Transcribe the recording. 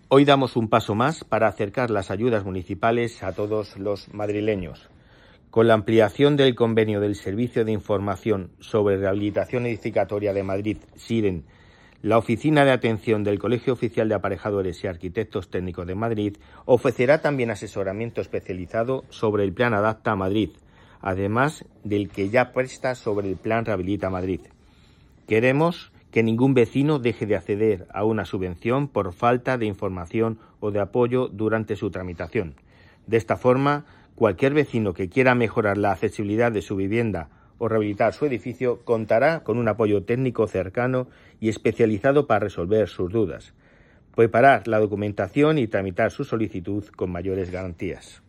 Hoy damos un paso más para acercar las ayudas municipales a todos los madrileños. Con la ampliación del convenio del Servicio de Información sobre Rehabilitación Edificatoria de Madrid, SIREN, la Oficina de Atención del Colegio Oficial de Aparejadores y Arquitectos Técnicos de Madrid ofrecerá también asesoramiento especializado sobre el Plan Adapta Madrid, además del que ya presta sobre el Plan Rehabilita Madrid. Queremos que ningún vecino deje de acceder a una subvención por falta de información o de apoyo durante su tramitación. De esta forma, cualquier vecino que quiera mejorar la accesibilidad de su vivienda o rehabilitar su edificio contará con un apoyo técnico cercano y especializado para resolver sus dudas, preparar la documentación y tramitar su solicitud con mayores garantías.